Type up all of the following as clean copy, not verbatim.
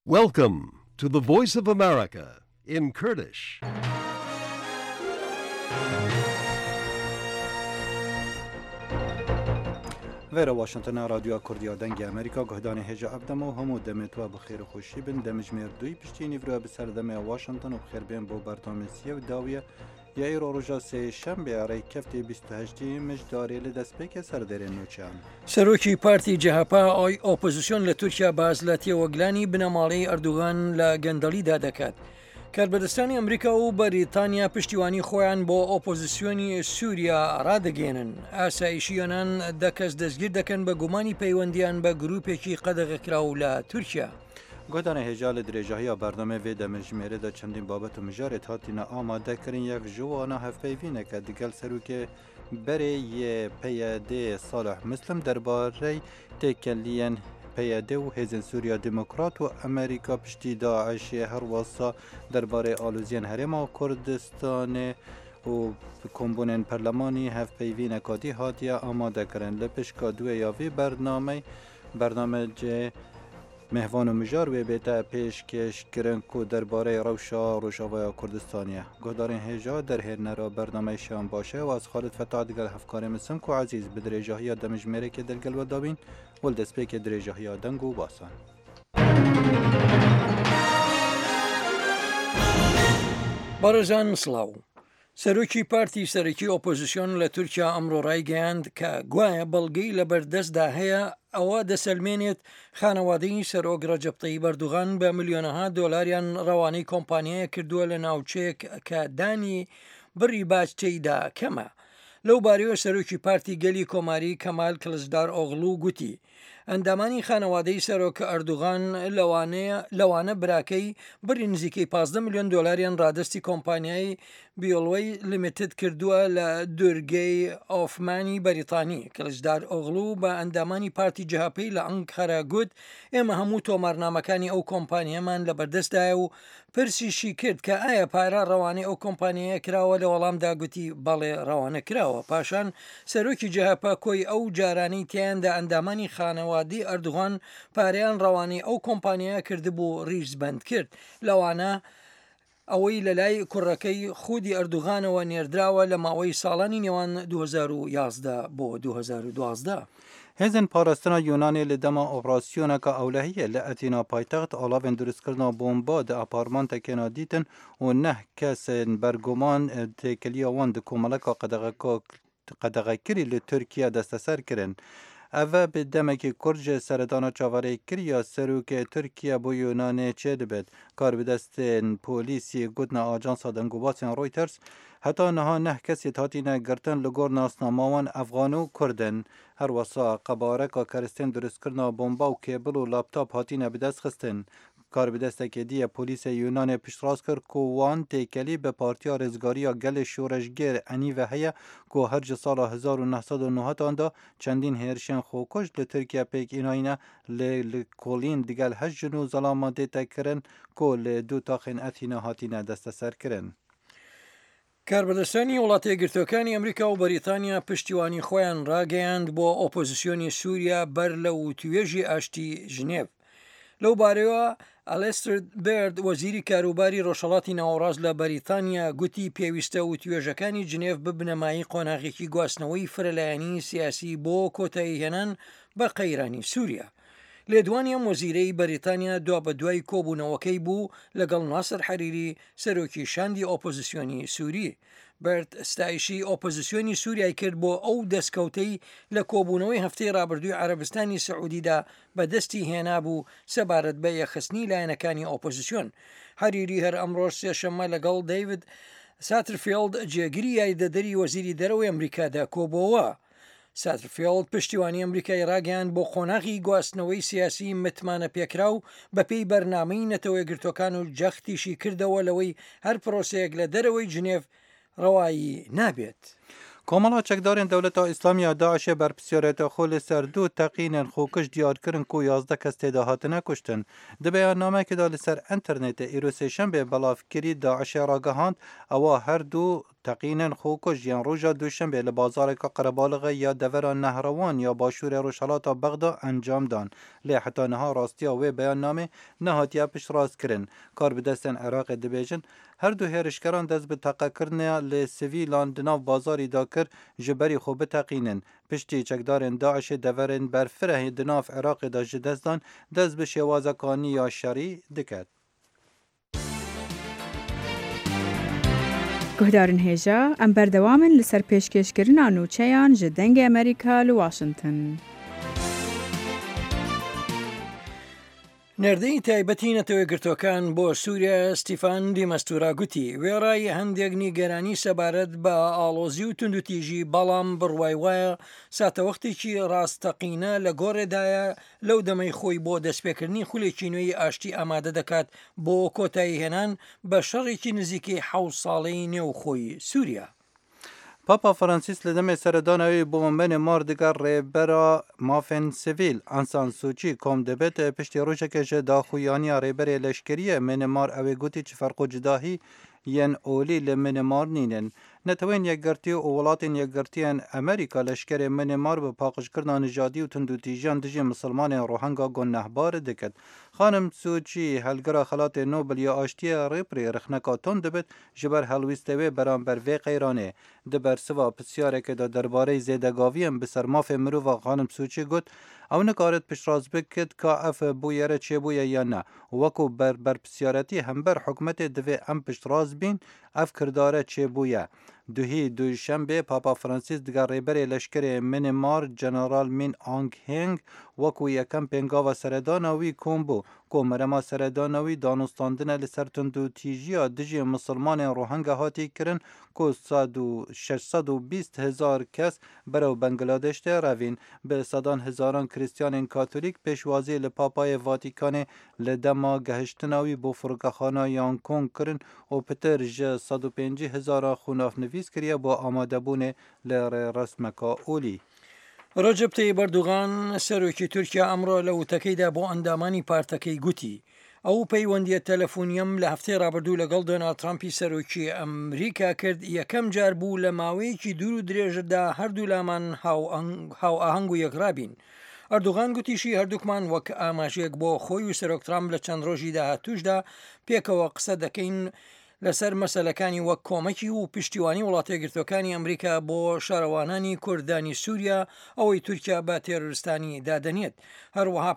Welcome to the Voice of America in Kurdish. ویرا واشنطن رادیو کردیا دنگ امریکا گهدان هجا ابدم و همو دمت و بخیر خوشی بن دمجمیر دوی پشتی نیورو بسر دم واشنطن و بخیر بین بو برنامه‌سی و داویه یا ایرو روزا سه شنبه اری کفته 28 مجداری لدسپیک سردر نوچان سروکی پارتی جهپا آی اپوزیسیون لترکیا بازلاتی وگلانی بنمالی اردوغان لگندلی دادکات کاربەدەستانی ئەمریکا و بەریتانیا پشتیوانی خۆیان بۆ ئۆپۆزیسیۆنی سووریا ڕادەگەێنن ئاسایشیۆنان دەکەس دەستگیر دەکەن بە گومانی پەیوەندیان بە گروپێکی قەدەغەکراو لە تورکیا گهدان هجا لدرجه‌های برنامه و دمجمره دا چندین بابت و مجارت هاتینا آماده کرین یک جوانا هفپیوینه که دیگل سروک بری پیاده صالح مسلم درباره تکلیین پیاده و هزن سوریا دموکرات و امریکا پشتی داعش هر واسا درباره آلوزین هرما کردستان و کمبونن پرلمانی هفپیوین اکادی هاتیا آماده کرن لپشکا دوی یاوی برنامه جه مهوان و مجار و بیتا پیشکش کرن کو درباره روشاوای کردستانیه گهدارین هجا در هر نرا برنامه شان باشه و از خالد فتاح دیگر هفکار مسم کو عزیز بدرجاهی دمجمره که دلگل و دابین ولدسپیک درجاهی دنگو باسان بارزان سلااو سەرۆکی پارتی سەرەکی ئۆپۆزیسیۆن لە تورکیا ئەمڕۆ ڕایگەیاند کە گوایە بەڵگەی لە بەردەستدا هەیە ئەوە دەسەلمێنێت خانەوادەی سەرۆک ڕەجەب تەیب ئەردوغان بە ملیۆنەها دۆلاریان ڕەوانەی کۆمپانیایە کردووە لە ناوچەیەک کە دانی بڕی باج تێیدا کەمە لەو بارەوە سەرۆکی پارتی گەلی کۆماری کەمال کلسدار ئۆغڵو گوتی ئەندامانی خانەوادەی سەرۆک ئەردوغان لەوانە براکەی بڕی نزیکەی 15 میلیۆن دۆلاریان ڕادستی کۆمپانیای بیۆڵوەی لیمیتد کردووە لە دوورگەی ئۆفمانی بەریتانی کلسدار ئۆغڵو بە ئەندامانی پارتی جەهاپەی لە ئەنکارا گوت ئێمە هەموو تۆمارنامەکانی ئەو کۆمپانیەمان لە بەردەستدایە و پرسیشی کرد کە ئایا پارە ڕەوانەی ئەو کۆمپانیایە کراوە لە وەڵامدا گوتی بەڵێ ڕەوانە کراوە پاشان سەرۆکی جەهاپا کۆی ئەو جارانەی تیاندا ئەندامانی خانەوادی ئەردوغان پارەیان ڕەوانەی ئەو کۆمپانیایە کردبوو ڕیزبەند کرد لەوانە ئەوەی لە لای کوڕەکەی خودی ئەردوغانەوە نێردراوە لە ماوەی ساڵانی نێوان 2011 بۆ 2012. هزن پاراستنا یونانی لدما اپراسیونا که اولهیه لاتینا پایتخت آلاوین درست کردنا بومبا ده اپارمانت کنا دیتن و نه کس برگمان تکلیا وان ده کوملکا قدغکری لترکیه دست سر کرن اوه به دمکی کرج سردانا چاوره کریا سروک ترکیه بو یونان چه دبید کار به دست پولیسی گودنا آجانس دنگوباسین رویترز حتی نه کسی تاتینه گرتن لگور ناسناماوان افغانو کردن هر واسا قبارکا کرستن درست کرنا بومبا و کیبل و لابتاپ هاتینه به دست خستن کار به دست کدی پلیس یونان پیشراست کرد که وان تیکلی به پارتیا رزگاریا گل شورشگر انی و هیا که هر سال 1909 آندا چندین هرشن خوکش لترکیه پیک ایناینا لکولین دیگل هش جنو ظلام دیتا کرن که لدو تاخین اتینا هاتینه دست سر کرن کاربەدەستانی وڵاتە یەکگرتووەکانی ئەمریکا و بەریتانیا پشتیوانی خۆیان ڕاگەیاند بۆ ئۆپۆزیسیۆنی سووریا بەر لە وتوێژی ئاشتی ژنێڤ لەو بارەوە ئەلێستر بێرد وەزیری کاروباری ڕۆژهەڵاتی ناوەڕاست لە بەریتانیا گوتی پێویستە وتوێژەکانی ژنێڤ ببنەمایی قۆناغێکی گواستنەوەی فرەلایەنی سیاسی بۆ کۆتایی هێنان بە قەیرانی سووریا لێدوانیان وەزیرەی بەریتانیا دوا بە دوای کۆبوونەوەکەی بوو لەگەڵ ناسر حەریری سەرۆکی شاندی ئۆپۆزیسیۆنی سووری بەرد ستایشی ئۆپۆزیسیۆنی سووریای کرد بۆ ئەو دەستکەوتەی لە کۆبوونەوەی هەفتەی ڕابردووی عەرەبستانی سەعودیدا بەدەستی هێنابوو سەبارەت بە یەخستنی لایەنەکانی ئۆپۆزیسیۆن حەریری هەر ئەمڕۆ سێشەممە لەگەڵ دەیڤید ساترفیلد جێگیری یاریدەدەری وەزیری دەرەوەی ئەمریکادا کۆبووەوە ساترفیلد پشتیوانی ئەمریکای ڕاگەیاند بۆ قۆناغی گواستنەوەی سیاسی متمانە پێکراو بەپێی بەرنامەی نەتەوە یەکگرتووەکان و جەختیشی کردەوە لەوەی هەر پرۆسەیەک لە دەرەوەی ژنێڤ ڕەوایی نابێت. کۆمەڵا چەکدارên دەوڵەتا ئیسلامیە داعشê berpirsiyareta xwe li ser du teqînên xۆkış diyar kirin ku 11 kes têda hatine kuştin. Di beyannamekê de li ser internetê îro sêşembe belavkirî Daişê ragihand ewa her du تقینن خوکش یان روژا دوشنبه لبازار که قربالغ یا دورا نهروان یا باشور روشالات بغدا انجام دان لی حتی نها راستیا و بیان نامه نهاتیا پشت راست کرن کار بدستن عراق دبیجن هر دو هرشکران دست به تقا کرنه لی سویلان دناو بازاری دا کر جبری خوب تقینن پشتی چکدارن داعش دورن برفره دناف عراق دا جدستان دست به شوازکانی یا شری دکد. گهدارن هیجا ام بردوامن لسر پیشکشکرنا نوچیان جدنگ امریکا لواشنطن. نردەی تایبەتی نەتەوەی گرتوەکان بۆ سووریا ستیفان دیمەستورا گوتی وێڕای هەندێک نیگەرانی سەبارەت بە ئاڵۆزی و توندوتیژی بەڵام بڕوای وایە ساتەوەختێکی ڕاستەقینە لە گۆڕێدایە لەو دەمەی خۆی بۆ دەستپێکردنی خولێکی نوێی ئاشتی ئامادە دەکات بۆ کۆتایی هێنان بە شەڕێکی نزیکەی 7 ساڵەی نێوخۆی سووریا. پاپا فرانسیس لدم سردانوی بومبن ماردگار ریبرا مافن سیویل انسان سوچی کم دبت پشتی روشه که جدا خویانی ریبر لشکریه من مار اوی گوتی چه فرق و جداهی ین اولی لمن مار نینن نتوین یک گرتی و ولاتین یک گرتیان امریکا لشکر من مار به پاقش کردن نژادی و تندوتیجان دژی مسلمان روهنگا گنهبار دکد. خانم سوچی هلگرا خلات نوبل یا آشتی ریپری رخنکا تون دبت جبر هلویستوی بران بر وی قیرانه دبر سوا پسیاره که دا درباره زیدگاویم بسر ماف مروفا خانم سوچی گوت او نکارت پشراز بکد که اف بویره چه بویه یا نه وکو بر پسیارتی هم بر حکمت دوی ام پشراز بین اف کرداره چه بویه. دوشنبه پاپا فرانسیس دگر ریبر لشکر من مار جنرال من آنگ هنگ وکو یکم پنگاو سردانوی کومبو کو مرما سردانوی دانستاندن لسر تندوتیجی دژی مسلمان روهنگ هاتی کرن کو 620,000 کس برو بنگلادش روین به صدان هزاران کریستیان کاتولیک پیشوازی لپاپای واتیکان لدما گهشتناوی بو فرقخانه یانکون کرن و پتر ج 150,000 خوناف نویس کریه با آماده بونه لر رسمکا اولی. ڕەجەب تەییب ئەردوغان سەرۆکی تورکیا ئەمڕۆ لە وتەکەیدا بۆ ئەندامانی پارتەکەی گوتی ئەو پەیوەندیە تەلەفۆنیم لە هەفتەی ڕابردوو لەگەڵ دۆناڵد ترامپی سەرۆکی ئەمریکا کرد یەکەم جار بوو لە ماوەیەکی دوور و درێژدا هەردوو لامان هاو ئاهەنگ و یەکرابین. ئەردوغان گوتیشی هەردووکمان وەک ئاماژەیەک بۆ خۆی و سەرۆک ترامپ لە چەند ڕۆژی داهاتووشدا پێکەوە قسە دەکەین لەسەر مەسەلەکانی وەک کۆمەکی و پشتیوانی وڵاتە یەکگرتوەکانی ئەمریکا بۆ شارەوانانی کوردانی سووریا ئەوەی تورکیا بە تێرۆریستانی دادەنێت هەروەها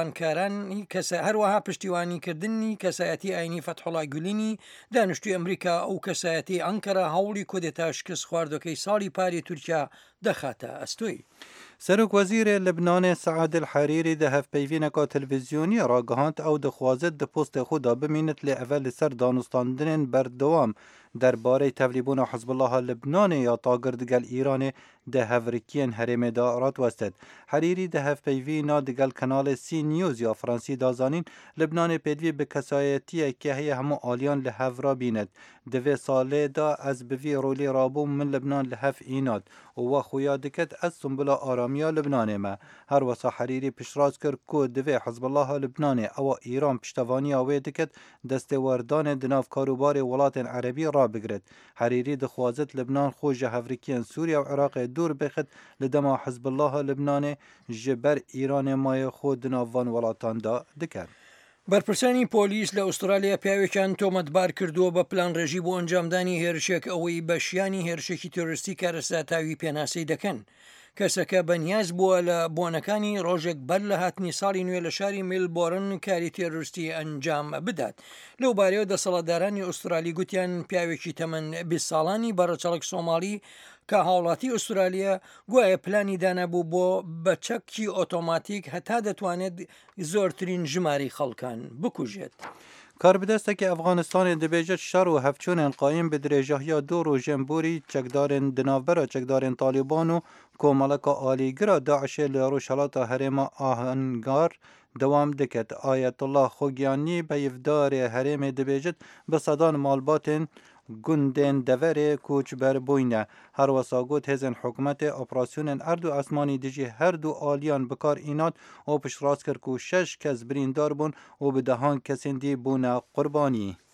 پشتیوانیکردنی کەسایەتی ئاینی فەتحوڵا گولینی دانیشتووی ئەمریکا ئەو کەسایەتی ئەنکەرە هەوڵی کودێتا شکست خواردەکەی ساڵی پاری تورکیا دەخاتە ئەستۆی. سروک وزیر لبنان سعد الحريري ده هف پیوینکا تلویزیونی را گهاند او دخوازد ده پست خود ببیند لی اول سر دانستاندن بردوام درباره تبلیبون حزب الله لبنان یا تاگردگل ایران ده هفرکین حرم دارات وستد. حریری ده هف پیوینا دگل کانال سی نیوز یا فرانسی دازانین لبنان پیدوی به کسایتی که هی همو آلیان لحف را بیند. دوی ساله دا از بوی رولی رابو من لبنان لحف ایناد و خویا دکت از سنبلا آرامیا لبنان ما. هر وسا حریری پشراز کرد که دوی حزب الله لبنان او ایران پشتوانی آوی دکت دستوردان دناف کاروبار ولات عربی را بگرد. حریری دخوازت لبنان خوش هفرکین سوریا و عراق دور بخد لدما حزب الله لبنان جبر ایران مای خود دناوان ولاتان دا دکرد. بەرپرسانی پۆلیس لە ئوسترالیا پیاوێکیان تۆمەتبار کردووە بە پلان ڕێژی بۆ ئەنجامدانی هێرشێک ئەوەی بەشیانی هێرشێکی تۆریستی کارەساتاوی پێناسەی دەکەن. کەسەکە بەنیاز بووە لە بۆنەکانی ڕۆژێک بەر لە هاتنی ساڵی نوێ لە شاری میلبۆرن کاری تێرۆریستی ئەنجام بدات. لەو بارەیەوە دەسەڵاتدارانی ئوسترالی گوتیان پیاوێکی تەمەن 20 ساڵانی بەڕەچەڵک سۆماڵی کە هاوڵاتی ئوسترالیا گوایە پلانی دانەبوو بۆ بە چەکی ئۆتۆماتیک هەتا دەتوانێت زۆرترین ژماری خەڵکان بکوژێت. کاربدەستێکی ئەفغانستان دەبێژێت شەڕ و هەفچوونێن قایم بە درێژەهیا دوو ڕۆژێنبووری چەکدارên دناوبەرە چەکدارên تالیبان و کۆمەڵەکە ئالیگرا داعشê li rojhilata herêma ahengar dewam diket. Ayetullah Xogiyanî beyivdarê herêmê dibêjit bi sedan malbatên gundên deverê koçber bûyne. Her wesa got hêzên hikûmetê operasyonên erd û esmanî dijî her du aliyan bikar înat û piştrast kir ku 6 kes birîndar bûn û bi dehan kesên dî bûne qurbanî.